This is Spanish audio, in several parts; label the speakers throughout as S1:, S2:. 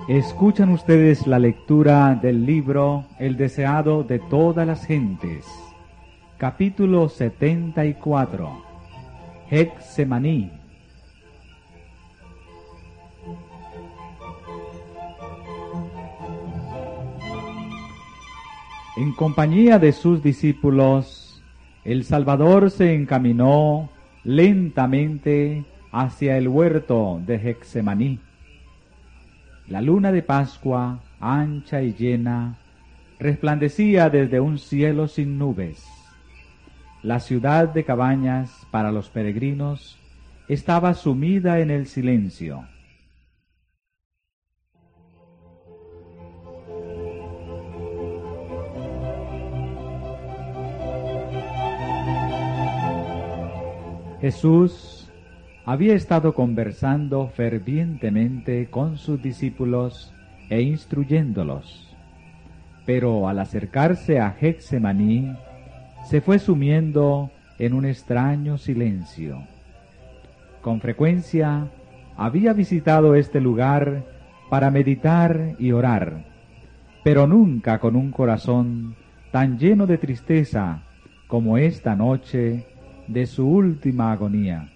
S1: Escuchan ustedes la lectura del libro El deseado de todas las gentes, capítulo 74, Getsemaní. En compañía de sus discípulos, el Salvador se encaminó lentamente hacia el huerto de Getsemaní. La luna de Pascua, ancha y llena, resplandecía desde un cielo sin nubes. La ciudad de cabañas para los peregrinos estaba sumida en el silencio. Jesús había estado conversando fervientemente con sus discípulos e instruyéndolos, pero al acercarse a Getsemaní, se fue sumiendo en un extraño silencio. Con frecuencia había visitado este lugar para meditar y orar, pero nunca con un corazón tan lleno de tristeza como esta noche de su última agonía.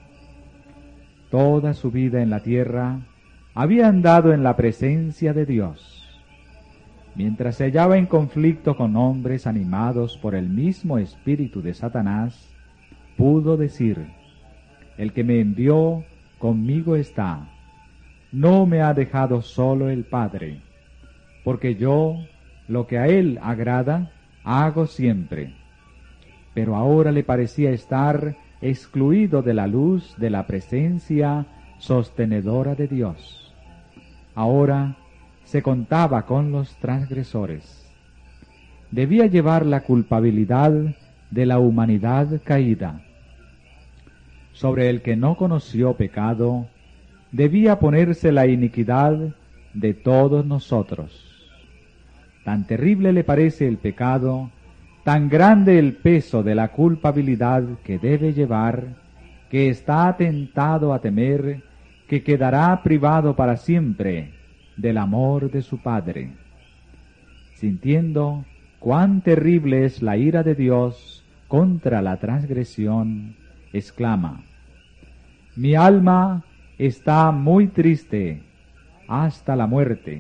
S1: Toda su vida en la tierra había andado en la presencia de Dios. Mientras se hallaba en conflicto con hombres animados por el mismo espíritu de Satanás, pudo decir: el que me envió conmigo está. No me ha dejado solo el Padre, porque yo lo que a él agrada hago siempre. Pero ahora le parecía estar excluido de la luz de la presencia sostenedora de Dios. Ahora se contaba con los transgresores. Debía llevar la culpabilidad de la humanidad caída. Sobre el que no conoció pecado, debía ponerse la iniquidad de todos nosotros. Tan terrible le parece el pecado, tan grande el peso de la culpabilidad que debe llevar, que está tentado a temer que quedará privado para siempre del amor de su Padre. Sintiendo cuán terrible es la ira de Dios contra la transgresión, exclama: mi alma está muy triste hasta la muerte.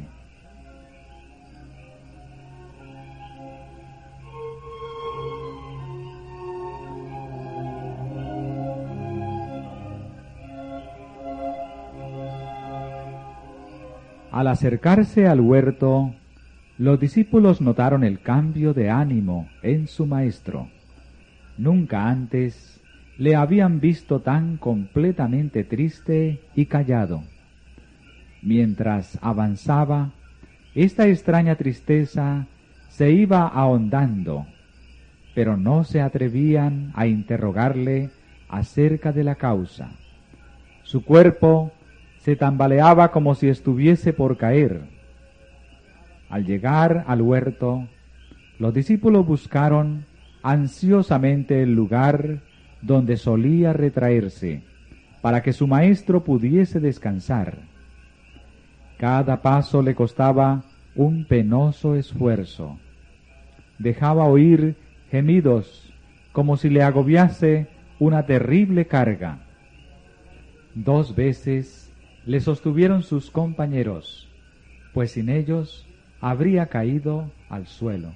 S1: Al acercarse al huerto, los discípulos notaron el cambio de ánimo en su maestro. Nunca antes le habían visto tan completamente triste y callado. Mientras avanzaba, esta extraña tristeza se iba ahondando, pero no se atrevían a interrogarle acerca de la causa. Su cuerpo se tambaleaba como si estuviese por caer. Al llegar al huerto, los discípulos buscaron ansiosamente el lugar donde solía retraerse, para que su maestro pudiese descansar. Cada paso le costaba un penoso esfuerzo. Dejaba oír gemidos como si le agobiase una terrible carga. 2 veces le sostuvieron sus compañeros, pues sin ellos habría caído al suelo.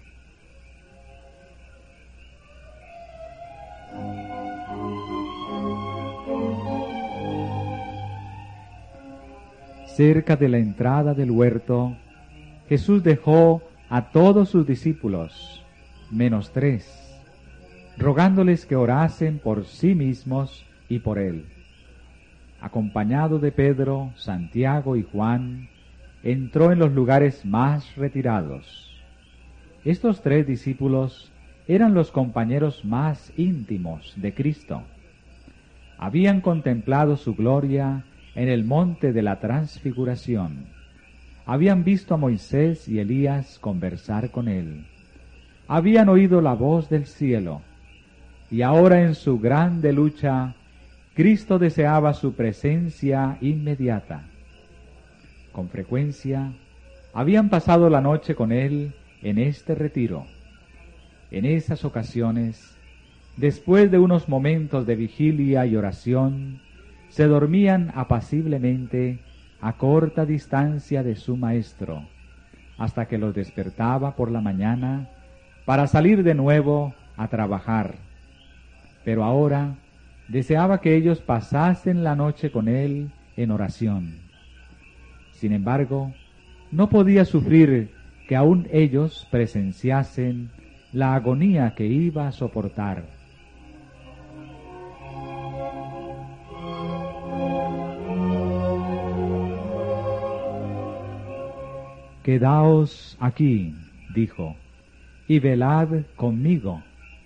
S1: Cerca de la entrada del huerto, Jesús dejó a todos sus discípulos, menos 3, rogándoles que orasen por sí mismos y por él. Acompañado de Pedro, Santiago y Juan, entró en los lugares más retirados. Estos 3 discípulos eran los compañeros más íntimos de Cristo. Habían contemplado su gloria en el monte de la Transfiguración. Habían visto a Moisés y Elías conversar con él. Habían oído la voz del cielo, y ahora en su grande lucha Cristo deseaba su presencia inmediata. Con frecuencia habían pasado la noche con él en este retiro. En esas ocasiones, después de unos momentos de vigilia y oración, se dormían apaciblemente a corta distancia de su maestro, hasta que los despertaba por la mañana para salir de nuevo a trabajar. Pero ahora deseaba que ellos pasasen la noche con él en oración. Sin embargo, no podía sufrir que aún ellos presenciasen la agonía que iba a soportar. «Quedaos aquí», dijo, «y velad conmigo».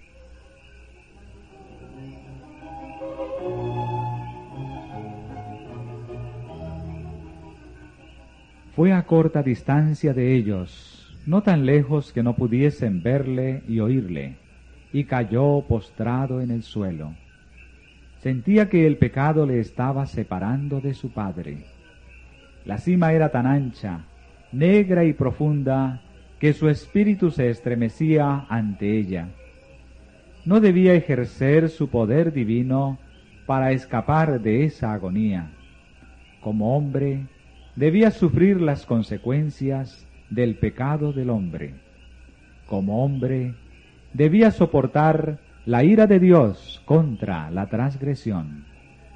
S1: Fue a corta distancia de ellos, no tan lejos que no pudiesen verle y oírle, y cayó postrado en el suelo. Sentía que el pecado le estaba separando de su Padre. La cima era tan ancha, negra y profunda, que su espíritu se estremecía ante ella. No debía ejercer su poder divino para escapar de esa agonía. Como hombre, debía sufrir las consecuencias del pecado del hombre. Como hombre, debía soportar la ira de Dios contra la transgresión.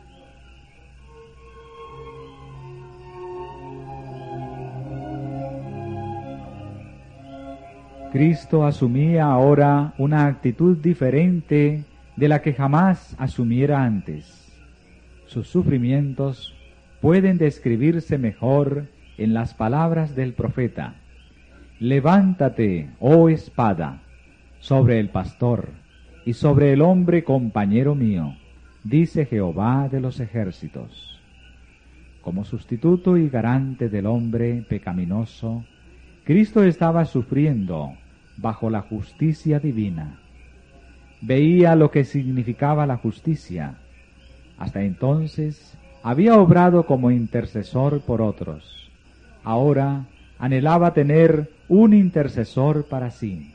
S1: Cristo asumía ahora una actitud diferente de la que jamás asumiera antes. Sus sufrimientos pueden describirse mejor en las palabras del profeta: «Levántate, oh espada, sobre el pastor y sobre el hombre compañero mío, dice Jehová de los ejércitos». Como sustituto y garante del hombre pecaminoso, Cristo estaba sufriendo bajo la justicia divina. Veía lo que significaba la justicia. Hasta entonces había obrado como intercesor por otros. Ahora anhelaba tener un intercesor para sí.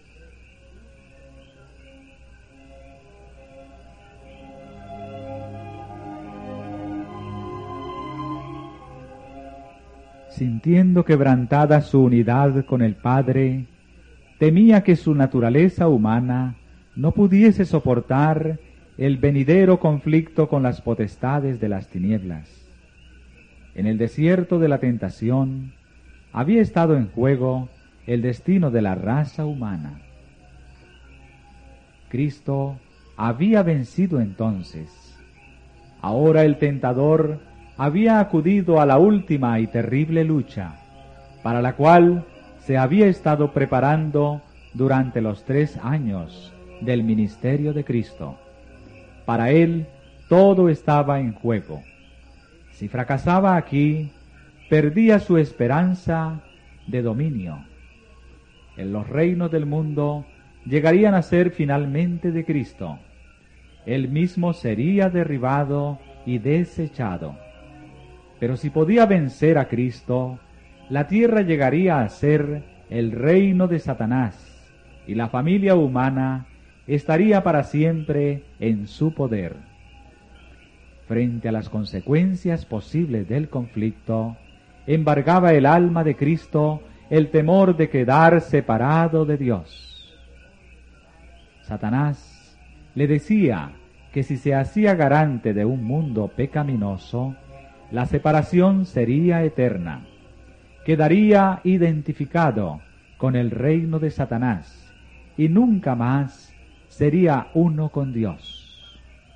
S1: Sintiendo quebrantada su unidad con el Padre, temía que su naturaleza humana no pudiese soportar el venidero conflicto con las potestades de las tinieblas. En el desierto de la tentación había estado en juego el destino de la raza humana. Cristo había vencido entonces. Ahora el tentador había acudido a la última y terrible lucha, para la cual se había estado preparando durante los 3 años del ministerio de Cristo. Para él todo estaba en juego. Si fracasaba aquí, perdía su esperanza de dominio. En los reinos del mundo llegarían a ser finalmente de Cristo. Él mismo sería derribado y desechado. Pero si podía vencer a Cristo, la tierra llegaría a ser el reino de Satanás, y la familia humana estaría para siempre en su poder. Frente a las consecuencias posibles del conflicto, embargaba el alma de Cristo el temor de quedar separado de Dios. Satanás le decía que si se hacía garante de un mundo pecaminoso, la separación sería eterna. Quedaría identificado con el reino de Satanás y nunca más sería uno con Dios.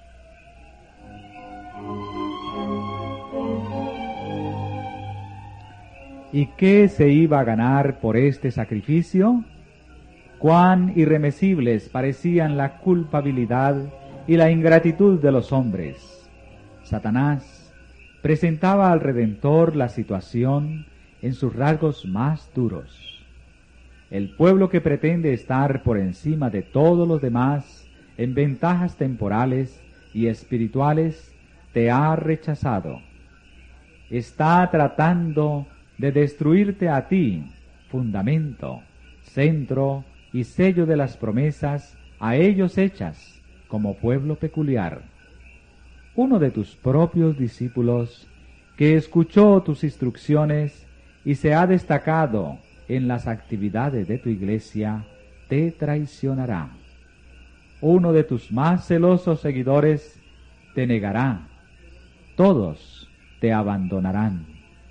S1: ¿Y qué se iba a ganar por este sacrificio? Cuán irremesibles parecían la culpabilidad y la ingratitud de los hombres. Satanás presentaba al Redentor la situación en sus rasgos más duros. El pueblo que pretende estar por encima de todos los demás en ventajas temporales y espirituales te ha rechazado. está tratando de destruirte a ti, fundamento, centro y sello de las promesas a ellos hechas como pueblo peculiar. Uno de tus propios discípulos, que escuchó tus instrucciones y se ha destacado en las actividades de tu iglesia, te traicionará. Uno de tus más celosos seguidores te negará. Todos te abandonarán.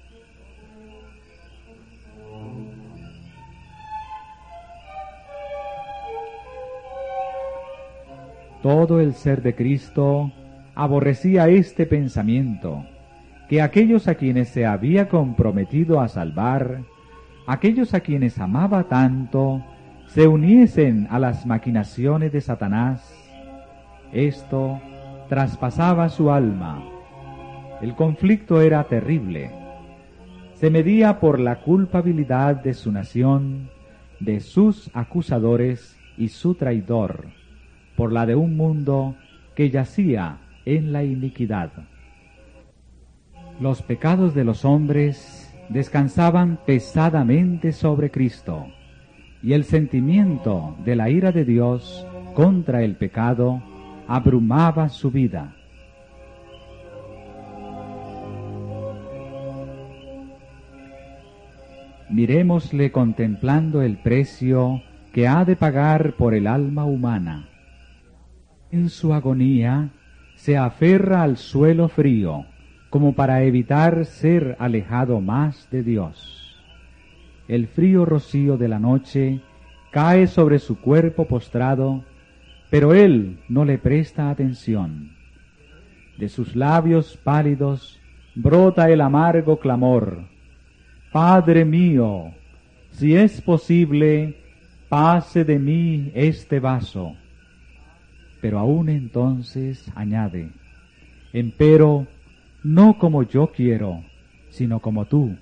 S1: Todo el ser de Cristo aborrecía este pensamiento, que aquellos a quienes se había comprometido a salvar, aquellos a quienes amaba tanto, se uniesen a las maquinaciones de Satanás. Esto traspasaba su alma. El conflicto era terrible. Se medía por la culpabilidad de su nación, de sus acusadores y su traidor, por la de un mundo que yacía en la iniquidad. Los pecados de los hombres descansaban pesadamente sobre Cristo, y el sentimiento de la ira de Dios contra el pecado abrumaba su vida. Mirémosle contemplando el precio que ha de pagar por el alma humana. En su agonía se aferra al suelo frío, como para evitar ser alejado más de Dios. El frío rocío de la noche cae sobre su cuerpo postrado, pero él no le presta atención. De sus labios pálidos brota el amargo clamor: Padre mío, si es posible, pase de mí este vaso. Pero aún entonces añade: empero, no como yo quiero, sino como tú.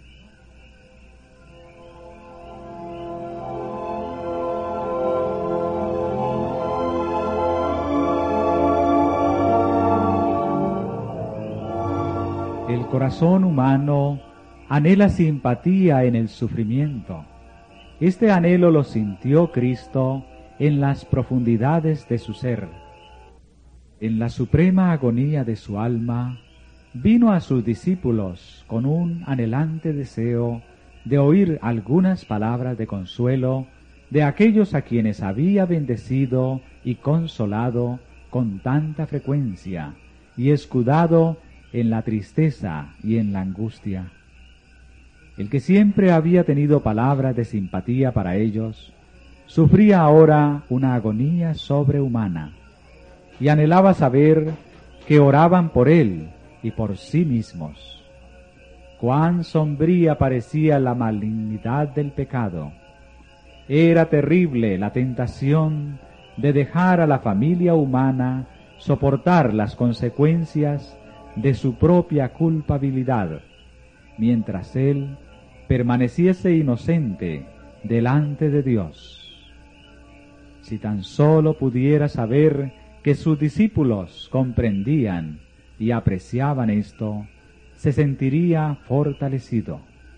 S1: El corazón humano anhela simpatía en el sufrimiento. Este anhelo lo sintió Cristo en las profundidades de su ser. En la suprema agonía de su alma, vino a sus discípulos con un anhelante deseo de oír algunas palabras de consuelo de aquellos a quienes había bendecido y consolado con tanta frecuencia y escudado en la tristeza y en la angustia. El que siempre había tenido palabras de simpatía para ellos, sufría ahora una agonía sobrehumana y anhelaba saber que oraban por él y por sí mismos. Cuán sombría parecía la malignidad del pecado. Era terrible la tentación de dejar a la familia humana soportar las consecuencias de su propia culpabilidad, mientras él permaneciese inocente delante de Dios. Si tan solo pudiera saber que sus discípulos comprendían y apreciaban esto, se sentiría fortalecido.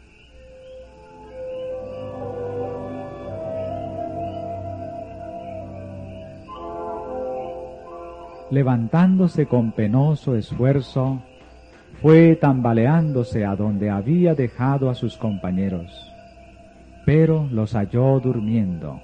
S1: Levantándose con penoso esfuerzo, fue tambaleándose a donde había dejado a sus compañeros, pero los halló durmiendo.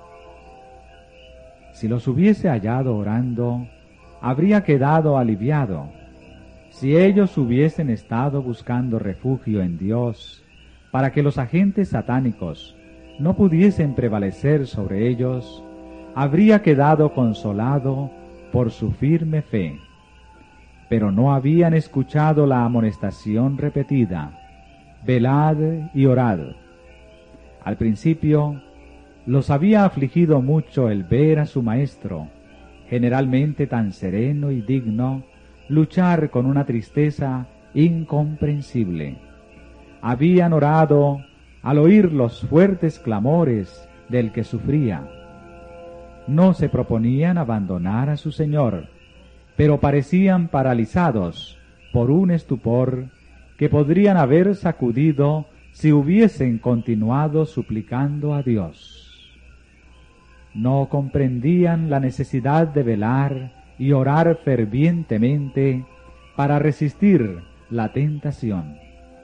S1: Si los hubiese hallado orando, habría quedado aliviado. Si ellos hubiesen estado buscando refugio en Dios, para que los agentes satánicos no pudiesen prevalecer sobre ellos, habría quedado consolado por su firme fe. Pero no habían escuchado la amonestación repetida: velad y orad. Al principio los había afligido mucho el ver a su maestro, generalmente tan sereno y digno, luchar con una tristeza incomprensible. Habían orado al oír los fuertes clamores del que sufría. No se proponían abandonar a su Señor, pero parecían paralizados por un estupor que podrían haber sacudido si hubiesen continuado suplicando a Dios. No comprendían la necesidad de velar y orar fervientemente para resistir la tentación.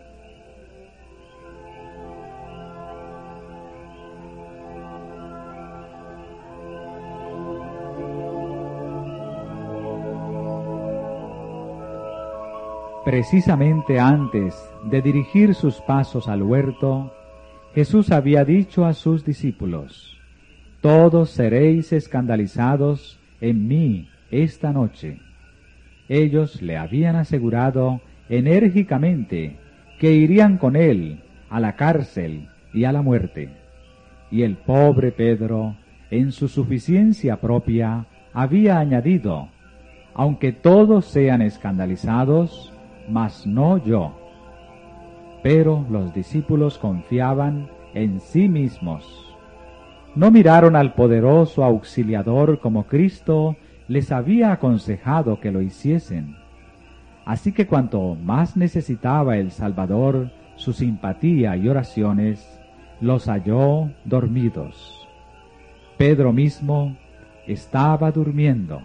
S1: Precisamente antes de dirigir sus pasos al huerto, Jesús había dicho a sus discípulos: «Todos seréis escandalizados en mí esta noche». Ellos le habían asegurado enérgicamente que irían con él a la cárcel y a la muerte. Y el pobre Pedro, en su suficiencia propia, había añadido: «Aunque todos sean escandalizados, mas no yo». Pero los discípulos confiaban en sí mismos. No miraron al poderoso auxiliador como Cristo les había aconsejado que lo hiciesen. Así que cuanto más necesitaba el Salvador su simpatía y oraciones, los halló dormidos. Pedro mismo estaba durmiendo.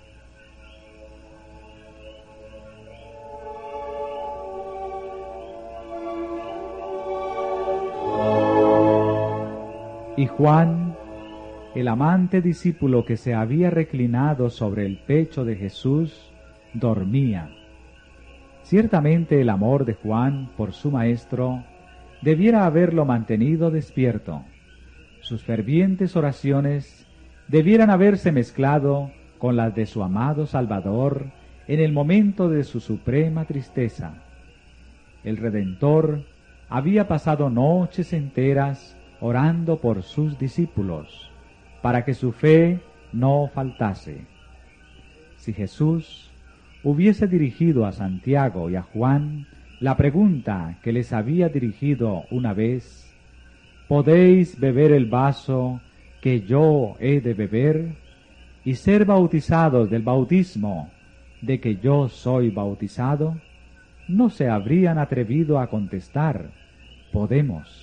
S1: Y Juan, el amante discípulo que se había reclinado sobre el pecho de Jesús, dormía. Ciertamente el amor de Juan por su maestro debiera haberlo mantenido despierto. Sus fervientes oraciones debieran haberse mezclado con las de su amado Salvador en el momento de su suprema tristeza. El Redentor había pasado noches enteras orando por sus discípulos, para que su fe no faltase. Si Jesús hubiese dirigido a Santiago y a Juan la pregunta que les había dirigido una vez: ¿podéis beber el vaso que yo he de beber y ser bautizados del bautismo de que yo soy bautizado?, no se habrían atrevido a contestar: podemos.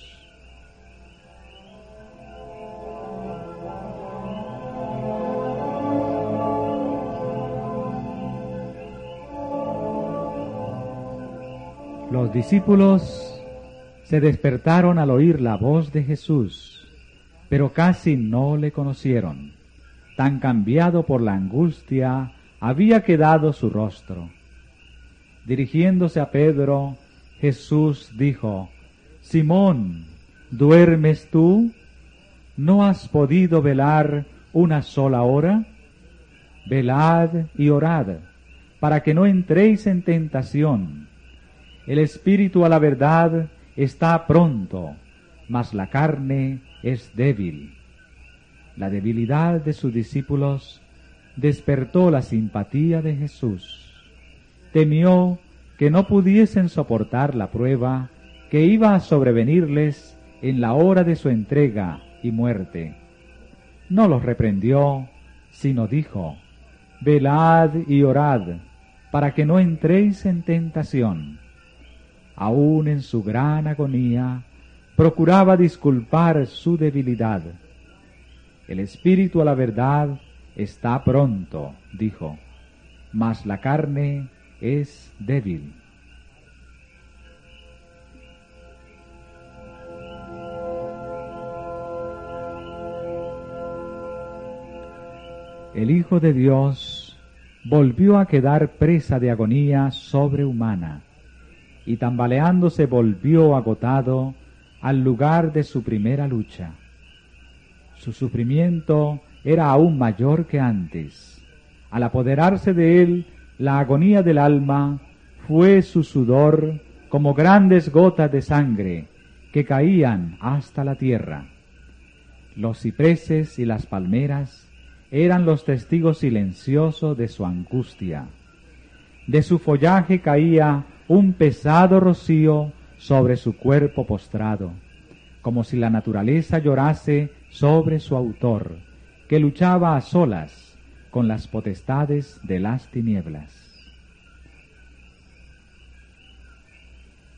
S1: Los discípulos se despertaron al oír la voz de Jesús, pero casi no le conocieron. Tan cambiado por la angustia había quedado su rostro. Dirigiéndose a Pedro, Jesús dijo: «Simón, ¿duermes tú? ¿No has podido velar una sola hora? Velad y orad, para que no entréis en tentación. El espíritu a la verdad está pronto, mas la carne es débil». La debilidad de sus discípulos despertó la simpatía de Jesús. Temió que no pudiesen soportar la prueba que iba a sobrevenirles en la hora de su entrega y muerte. No los reprendió, sino dijo: «Velad y orad, para que no entréis en tentación». Aún en su gran agonía, procuraba disculpar su debilidad. «El espíritu a la verdad está pronto», dijo, «mas la carne es débil». El Hijo de Dios volvió a quedar presa de agonía sobrehumana, y tambaleándose volvió agotado al lugar de su primera lucha. Su sufrimiento era aún mayor que antes. Al apoderarse de él la agonía del alma, fue su sudor como grandes gotas de sangre que caían hasta la tierra. Los cipreses y las palmeras eran los testigos silenciosos de su angustia. De su follaje caía un pesado rocío sobre su cuerpo postrado, como si la naturaleza llorase sobre su autor, que luchaba a solas con las potestades de las tinieblas.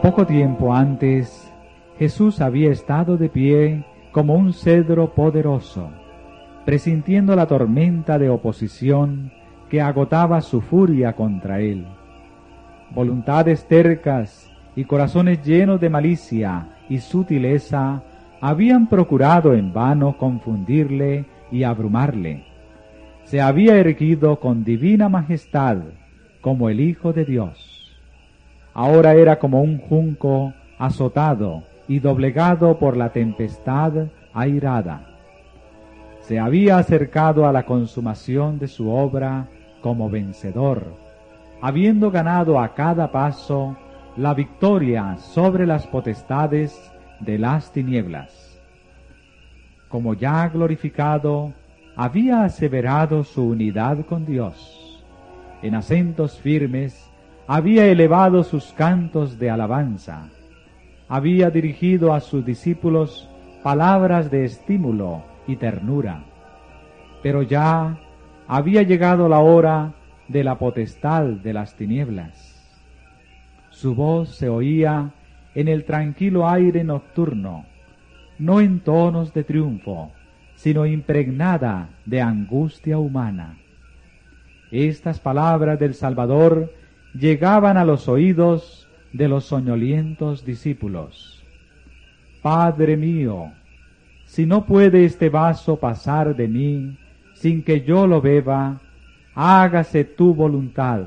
S1: Poco tiempo antes, Jesús había estado de pie como un cedro poderoso, presintiendo la tormenta de oposición que agotaba su furia contra él. Voluntades tercas y corazones llenos de malicia y sutileza habían procurado en vano confundirle y abrumarle. Se había erguido con divina majestad como el Hijo de Dios. Ahora era como un junco azotado y doblegado por la tempestad airada. Se había acercado a la consumación de su obra como vencedor, habiendo ganado a cada paso la victoria sobre las potestades de las tinieblas. Como ya glorificado, había aseverado su unidad con Dios. En acentos firmes había elevado sus cantos de alabanza. Había dirigido a sus discípulos palabras de estímulo y ternura. Pero ya había llegado la hora de la potestad de las tinieblas. Su voz se oía en el tranquilo aire nocturno, no en tonos de triunfo, sino impregnada de angustia humana. Estas palabras del Salvador llegaban a los oídos de los soñolientos discípulos. Padre mío, si no puede este vaso pasar de mí sin que yo lo beba, hágase tu voluntad.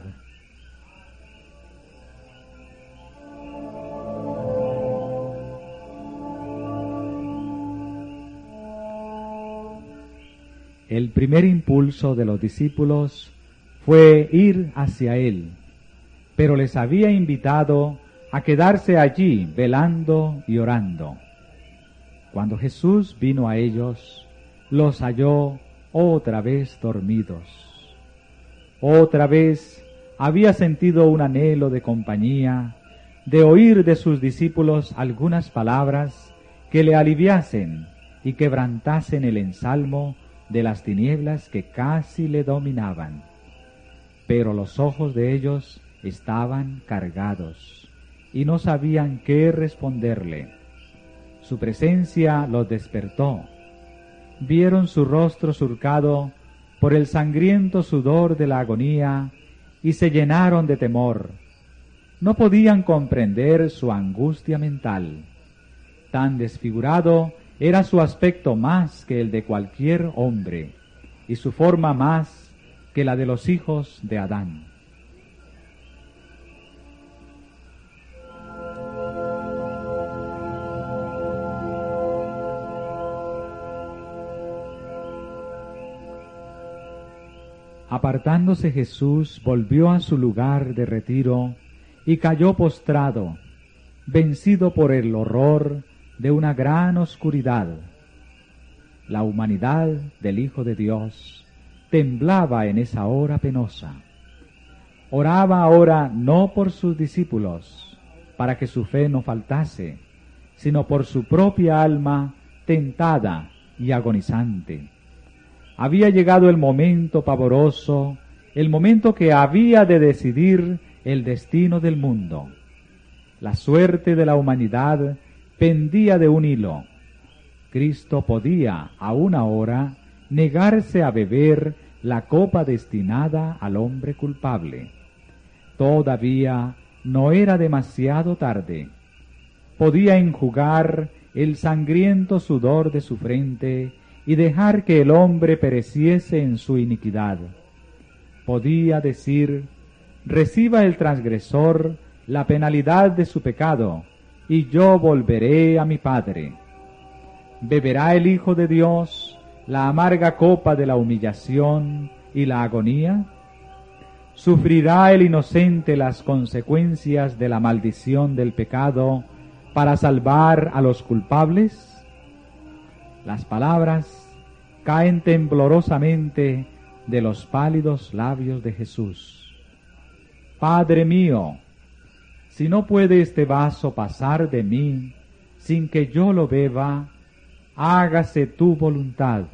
S1: El primer impulso de los discípulos fue ir hacia él, pero les había invitado a quedarse allí velando y orando. Cuando Jesús vino a ellos, los halló otra vez dormidos. Otra vez había sentido un anhelo de compañía, de oír de sus discípulos algunas palabras que le aliviasen y quebrantasen el ensalmo de las tinieblas que casi le dominaban. Pero los ojos de ellos estaban cargados y no sabían qué responderle. Su presencia los despertó. Vieron su rostro surcado por el sangriento sudor de la agonía y se llenaron de temor. No podían comprender su angustia mental. Tan desfigurado era su aspecto más que el de cualquier hombre, y su forma más que la de los hijos de Adán. Apartándose Jesús, volvió a su lugar de retiro y cayó postrado, vencido por el horror de una gran oscuridad. La humanidad del Hijo de Dios temblaba en esa hora penosa. Oraba ahora no por sus discípulos, para que su fe no faltase, sino por su propia alma tentada y agonizante. Había llegado el momento pavoroso, el momento que había de decidir el destino del mundo. La suerte de la humanidad pendía de un hilo. Cristo podía, a una hora, negarse a beber la copa destinada al hombre culpable. Todavía no era demasiado tarde. Podía enjugar el sangriento sudor de su frente y dejar que el hombre pereciese en su iniquidad. Podía decir: reciba el transgresor la penalidad de su pecado, y yo volveré a mi Padre. ¿Beberá el Hijo de Dios la amarga copa de la humillación y la agonía? ¿Sufrirá el inocente las consecuencias de la maldición del pecado para salvar a los culpables? Las palabras caen temblorosamente de los pálidos labios de Jesús. Padre mío, si no puede este vaso pasar de mí sin que yo lo beba, hágase tu voluntad.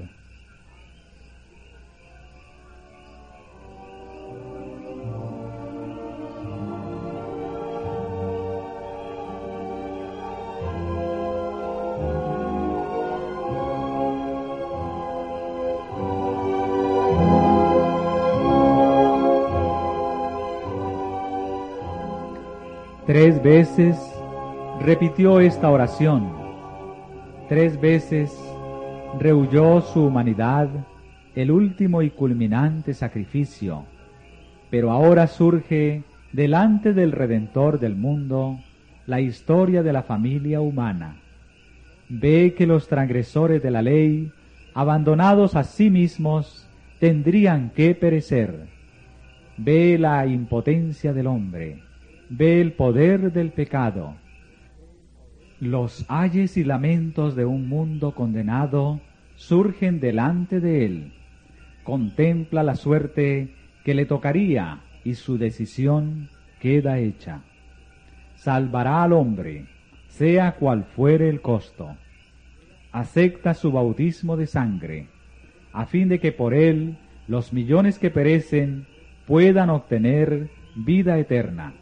S1: 3 veces repitió esta oración. 3 veces rehuyó su humanidad el último y culminante sacrificio, pero ahora surge delante del Redentor del mundo la historia de la familia humana. Ve que los transgresores de la ley, abandonados a sí mismos, tendrían que perecer. Ve la impotencia del hombre, ve el poder del pecado. Los ayes y lamentos de un mundo condenado surgen delante de él. Contempla la suerte que le tocaría y su decisión queda hecha. Salvará al hombre, sea cual fuere el costo. Acepta su bautismo de sangre, a fin de que por él los millones que perecen puedan obtener vida eterna.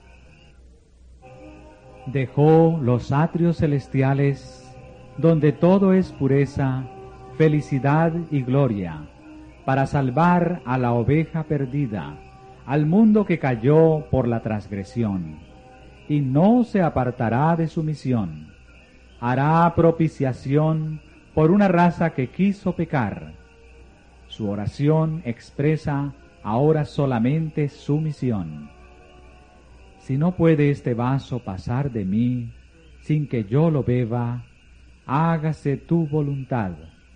S1: Dejó los atrios celestiales, donde todo es pureza, felicidad y gloria, para salvar a la oveja perdida, al mundo que cayó por la transgresión, y no se apartará de su misión. Hará propiciación por una raza que quiso pecar. Su oración expresa ahora solamente su misión. Si no puede este vaso pasar de mí sin que yo lo beba, hágase tu voluntad.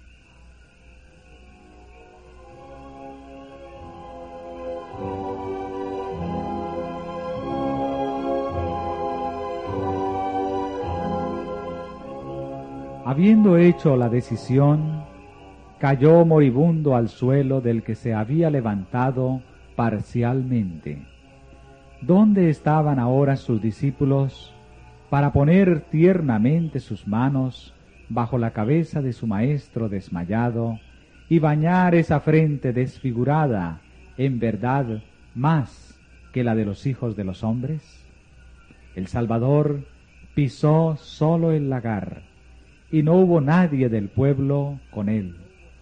S1: Habiendo hecho la decisión, cayó moribundo al suelo del que se había levantado parcialmente. ¿Dónde estaban ahora sus discípulos para poner tiernamente sus manos bajo la cabeza de su maestro desmayado y bañar esa frente desfigurada, en verdad, más que la de los hijos de los hombres? El Salvador pisó solo el lagar, y no hubo nadie del pueblo con él.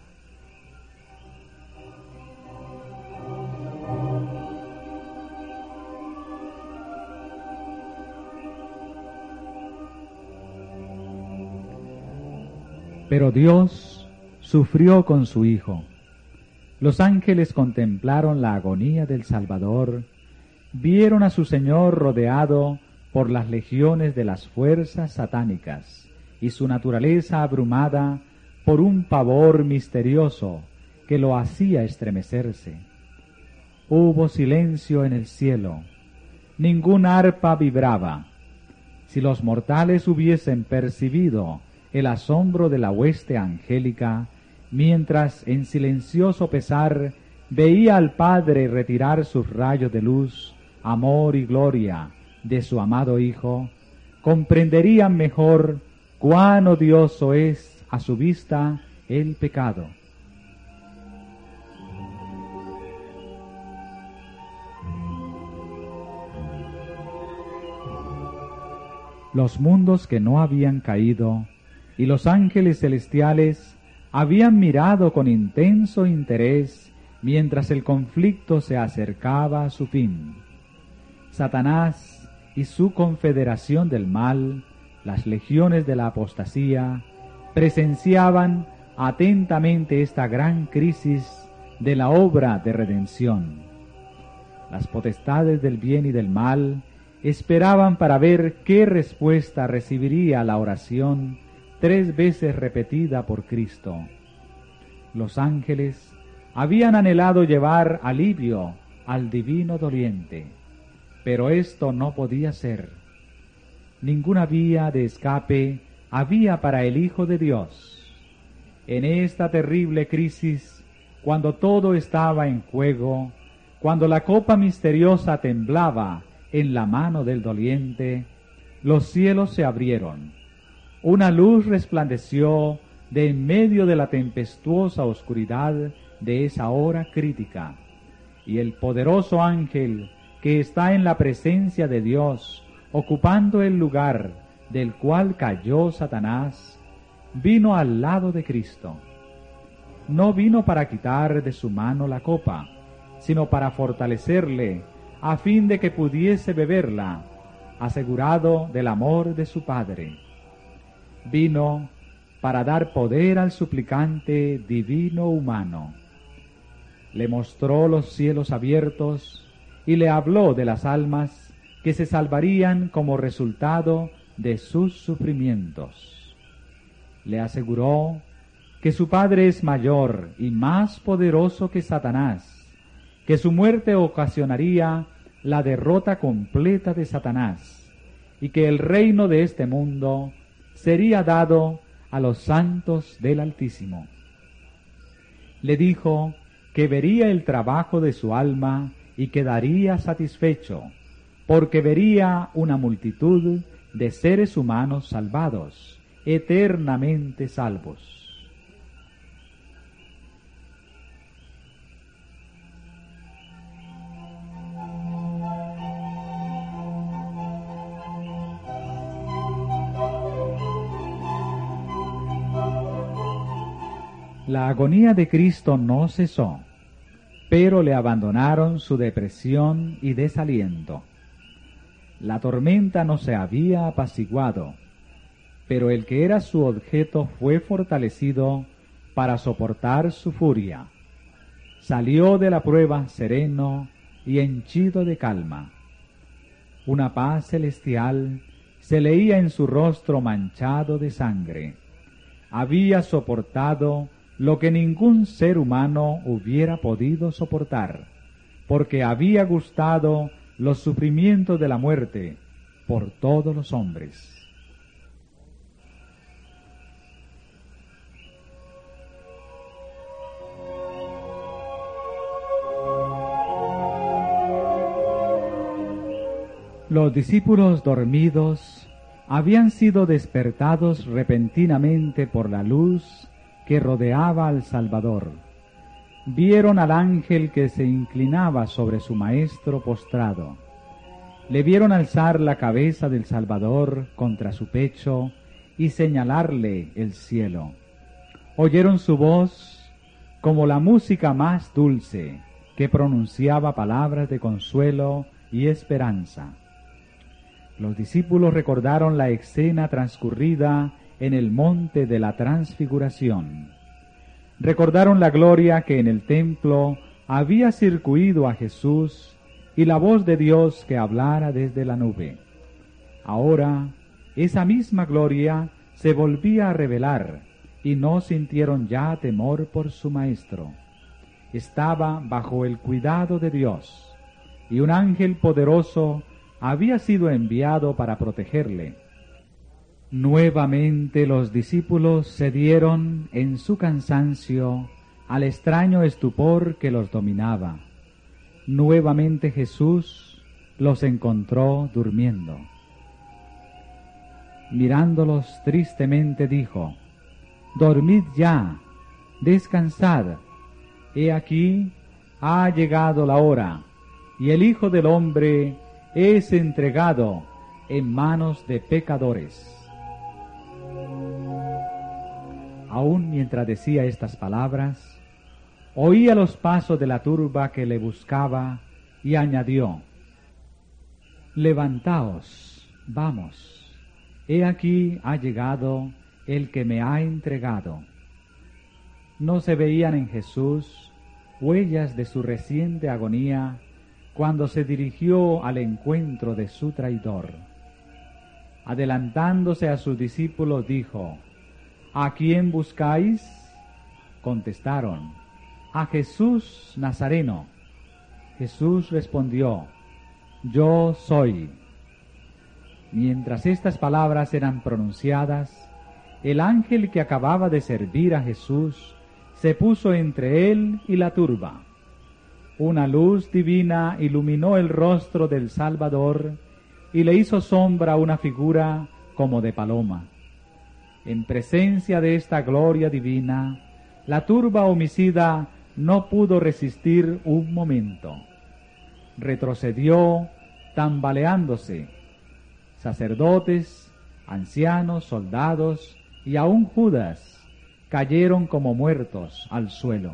S1: Pero Dios sufrió con su Hijo. Los ángeles contemplaron la agonía del Salvador, vieron a su Señor rodeado por las legiones de las fuerzas satánicas, y su naturaleza abrumada por un pavor misterioso que lo hacía estremecerse. Hubo silencio en el cielo, ningún arpa vibraba. Si los mortales hubiesen percibido el asombro de la hueste angélica, mientras en silencioso pesar veía al Padre retirar sus rayos de luz, amor y gloria de su amado Hijo, comprenderían mejor cuán odioso es a su vista el pecado. Los mundos que no habían caído y los ángeles celestiales habían mirado con intenso interés mientras el conflicto se acercaba a su fin. Satanás y su confederación del mal, las legiones de la apostasía, presenciaban atentamente esta gran crisis de la obra de redención. Las potestades del bien y del mal esperaban para ver qué respuesta recibiría la oración 3 veces repetida por Cristo. Los ángeles habían anhelado llevar alivio al divino doliente, pero esto no podía ser. Ninguna vía de escape había para el Hijo de Dios. En esta terrible crisis, cuando todo estaba en juego, cuando la copa misteriosa temblaba en la mano del doliente, los cielos se abrieron. Una luz resplandeció de en medio de la tempestuosa oscuridad de esa hora crítica, y el poderoso ángel que está en la presencia de Dios, ocupando el lugar del cual cayó Satanás, vino al lado de Cristo. No vino para quitar de su mano la copa, sino para fortalecerle, a fin de que pudiese beberla, asegurado del amor de su Padre. Vino para dar poder al suplicante divino humano. Le mostró los cielos abiertos y le habló de las almas que se salvarían como resultado de sus sufrimientos. Le aseguró que su Padre es mayor y más poderoso que Satanás, que su muerte ocasionaría la derrota completa de Satanás y que el reino de este mundo sería dado a los santos del Altísimo. Le dijo que vería el trabajo de su alma y quedaría satisfecho, porque vería una multitud de seres humanos salvados, eternamente salvos. La agonía de Cristo no cesó, pero le abandonaron su depresión y desaliento. La tormenta no se había apaciguado, pero el que era su objeto fue fortalecido para soportar su furia. Salió de la prueba sereno y henchido de calma. Una paz celestial se leía en su rostro manchado de sangre. Había soportado lo que ningún ser humano hubiera podido soportar, porque había gustado los sufrimientos de la muerte por todos los hombres. Los discípulos dormidos habían sido despertados repentinamente por la luz que rodeaba al Salvador. Vieron al ángel que se inclinaba sobre su maestro postrado. Le vieron alzar la cabeza del Salvador contra su pecho y señalarle el cielo. Oyeron su voz como la música más dulce que pronunciaba palabras de consuelo y esperanza. Los discípulos recordaron la escena transcurrida en el monte de la Transfiguración. Recordaron la gloria que en el templo había circuido a Jesús y la voz de Dios que hablara desde la nube. Ahora, esa misma gloria se volvía a revelar y no sintieron ya temor por su Maestro. Estaba bajo el cuidado de Dios y un ángel poderoso había sido enviado para protegerle. Nuevamente los discípulos cedieron en su cansancio al extraño estupor que los dominaba. Nuevamente Jesús los encontró durmiendo. Mirándolos tristemente dijo: «Dormid ya, descansad. He aquí, ha llegado la hora, y el Hijo del Hombre es entregado en manos de pecadores». Aún mientras decía estas palabras, oía los pasos de la turba que le buscaba y añadió: «Levantaos, vamos, he aquí ha llegado el que me ha entregado». No se veían en Jesús huellas de su reciente agonía cuando se dirigió al encuentro de su traidor. Adelantándose a sus discípulos dijo: «¿A quién buscáis?». Contestaron: «A Jesús Nazareno». Jesús respondió: «Yo soy». Mientras estas palabras eran pronunciadas, el ángel que acababa de servir a Jesús se puso entre él y la turba. Una luz divina iluminó el rostro del Salvador y le hizo sombra una figura como de paloma. En presencia de esta gloria divina, la turba homicida no pudo resistir un momento. Retrocedió tambaleándose. Sacerdotes, ancianos, soldados y aún Judas cayeron como muertos al suelo.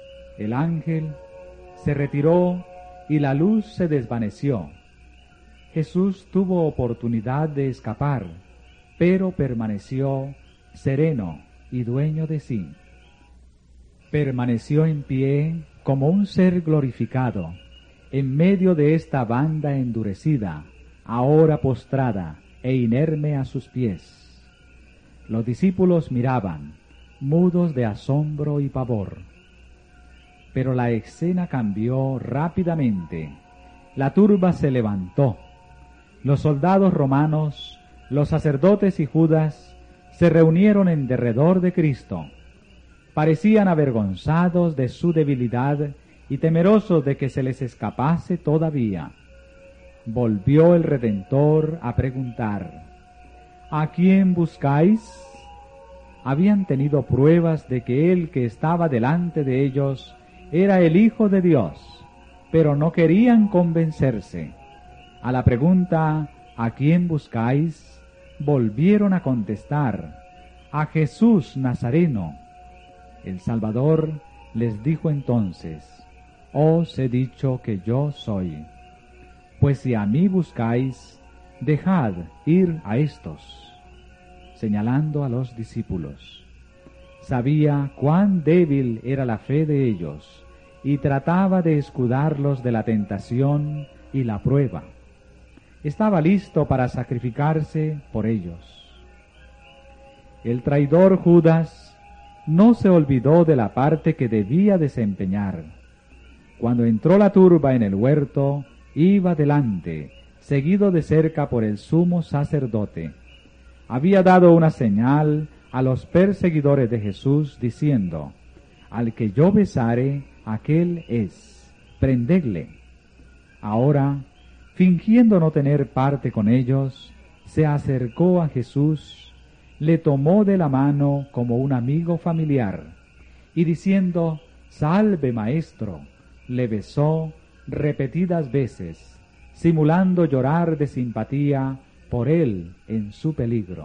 S1: El ángel se retiró y la luz se desvaneció. Jesús tuvo oportunidad de escapar, pero permaneció sereno y dueño de sí. Permaneció en pie como un ser glorificado, en medio de esta banda endurecida, ahora postrada e inerme a sus pies. Los discípulos miraban, mudos de asombro y pavor. Pero la escena cambió rápidamente. La turba se levantó. Los soldados romanos, los sacerdotes y Judas se reunieron en derredor de Cristo. Parecían avergonzados de su debilidad y temerosos de que se les escapase todavía. Volvió el Redentor a preguntar: ¿A quién buscáis? Habían tenido pruebas de que el que estaba delante de ellos era el Hijo de Dios, pero no querían convencerse. A la pregunta ¿a quién buscáis?, volvieron a contestar: a Jesús Nazareno. El Salvador les dijo entonces: os he dicho que yo soy. Pues si a mí buscáis, dejad ir a estos, señalando a los discípulos. Sabía cuán débil era la fe de ellos y trataba de escudarlos de la tentación y la prueba. Estaba listo para sacrificarse por ellos. El traidor Judas no se olvidó de la parte que debía desempeñar. Cuando entró la turba en el huerto, iba delante, seguido de cerca por el sumo sacerdote. Había dado una señal a los perseguidores de Jesús, diciendo: al que yo besare, aquel es, prendedle. Ahora, fingiendo no tener parte con ellos, se acercó a Jesús, le tomó de la mano como un amigo familiar, y diciendo: salve, maestro, le besó repetidas veces, simulando llorar de simpatía por él en su peligro.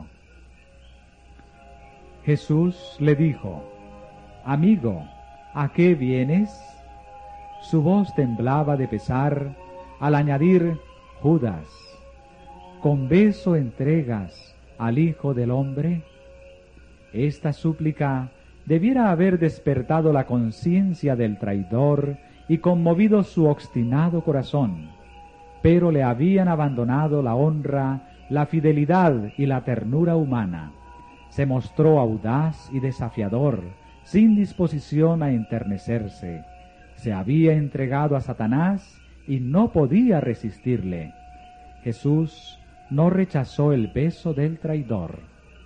S1: Jesús le dijo: amigo, ¿a qué vienes? Su voz temblaba de pesar al añadir: Judas, ¿con beso entregas al Hijo del Hombre? Esta súplica debiera haber despertado la conciencia del traidor y conmovido su obstinado corazón, pero le habían abandonado la honra, la fidelidad y la ternura humana. Se mostró audaz y desafiador, sin disposición a enternecerse. Se había entregado a Satanás y no podía resistirle. Jesús no rechazó el beso del traidor.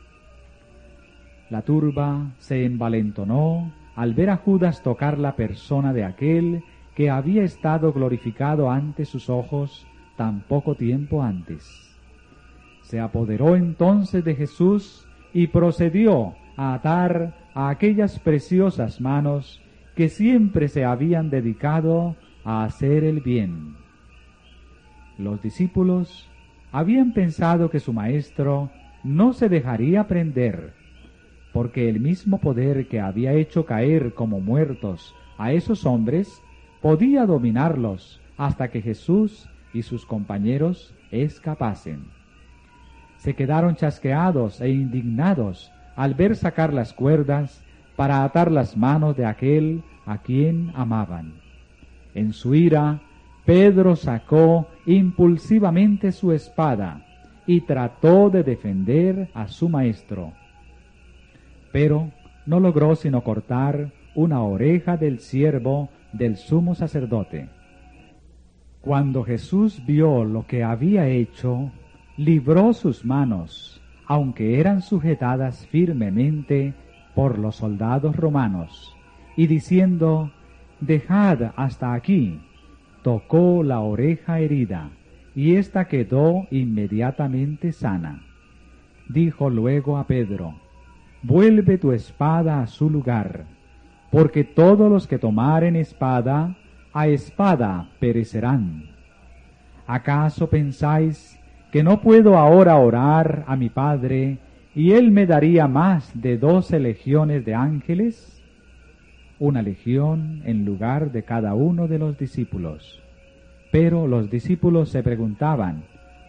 S1: La turba se envalentonó al ver a Judas tocar la persona de aquel que había estado glorificado ante sus ojos tan poco tiempo antes. Se apoderó entonces de Jesús y procedió a atar a aquellas preciosas manos que siempre se habían dedicado a hacer el bien. Los discípulos habían pensado que su maestro no se dejaría prender, porque el mismo poder que había hecho caer como muertos a esos hombres podía dominarlos hasta que Jesús y sus compañeros escapasen. Se quedaron chasqueados e indignados al ver sacar las cuerdas para atar las manos de aquel a quien amaban. En su ira, Pedro sacó impulsivamente su espada y trató de defender a su maestro, pero no logró sino cortar una oreja del siervo del sumo sacerdote. Cuando Jesús vio lo que había hecho, libró sus manos, aunque eran sujetadas firmemente por los soldados romanos, y diciendo: dejad hasta aquí, tocó la oreja herida, y ésta quedó inmediatamente sana. Dijo luego a Pedro: vuelve tu espada a su lugar, porque todos los que tomaren espada, a espada perecerán. ¿Acaso pensáis que no puedo ahora orar a mi Padre, y Él me daría más de 12 legiones de ángeles? Una legión en lugar de cada uno de los discípulos. Pero los discípulos se preguntaban: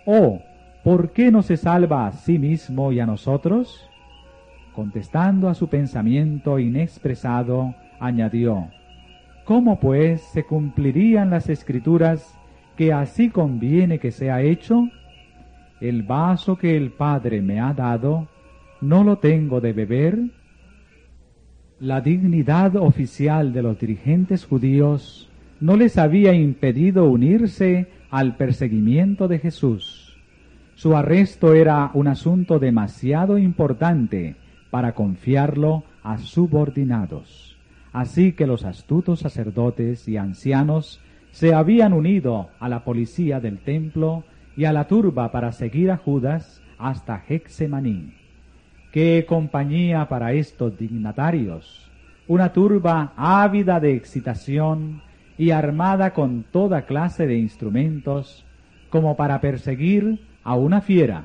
S1: «Oh, ¿por qué no se salva a sí mismo y a nosotros?». Contestando a su pensamiento inexpresado, añadió: «¿Cómo pues se cumplirían las Escrituras que así conviene que sea hecho? El vaso que el Padre me ha dado, ¿no lo tengo de beber?». La dignidad oficial de los dirigentes judíos no les había impedido unirse al perseguimiento de Jesús. Su arresto era un asunto demasiado importante para confiarlo a subordinados. Así que los astutos sacerdotes y ancianos se habían unido a la policía del templo y a la turba para seguir a Judas hasta Getsemaní. ¡Qué compañía para estos dignatarios! Una turba ávida de excitación y armada con toda clase de instrumentos, como para perseguir a una fiera.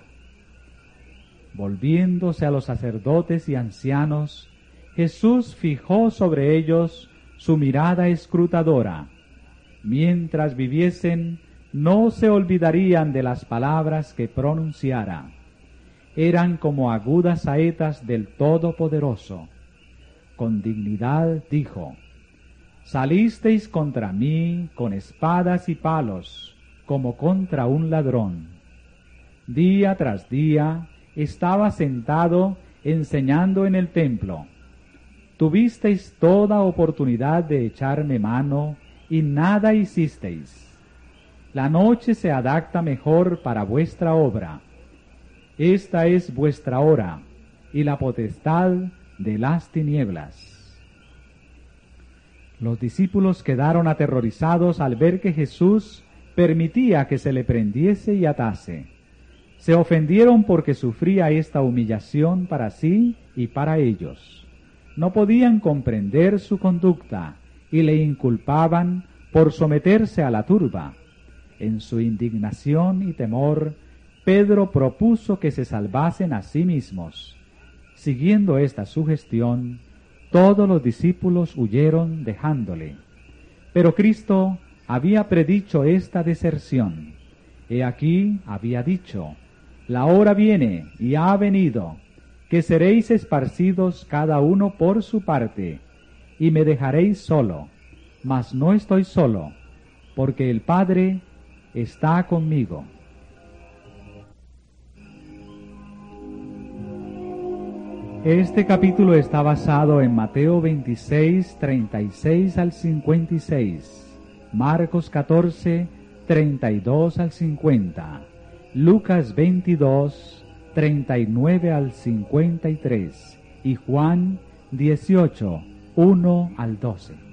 S1: Volviéndose a los sacerdotes y ancianos, Jesús fijó sobre ellos su mirada escrutadora. Mientras viviesen, no se olvidarían de las palabras que pronunciara. Eran como agudas saetas del Todopoderoso. Con dignidad dijo: «Salisteis contra mí con espadas y palos, como contra un ladrón». Día tras día estaba sentado enseñando en el templo. Tuvisteis toda oportunidad de echarme mano y nada hicisteis. La noche se adapta mejor para vuestra obra. Esta es vuestra hora y la potestad de las tinieblas. Los discípulos quedaron aterrorizados al ver que Jesús permitía que se le prendiese y atase. Se ofendieron porque sufría esta humillación para sí y para ellos. No podían comprender su conducta y le inculpaban por someterse a la turba. En su indignación y temor, Pedro propuso que se salvasen a sí mismos. Siguiendo esta sugestión, todos los discípulos huyeron dejándole. Pero Cristo había predicho esta deserción. He aquí, había dicho: «La hora viene y ha venido, que seréis esparcidos cada uno por su parte, y me dejaréis solo. Mas no estoy solo, porque el Padre está conmigo». Este capítulo está basado en Mateo 26, 36 al 56, Marcos 14, 32 al 50, Lucas 22, 39 al 53 y Juan 18, 1 al 12.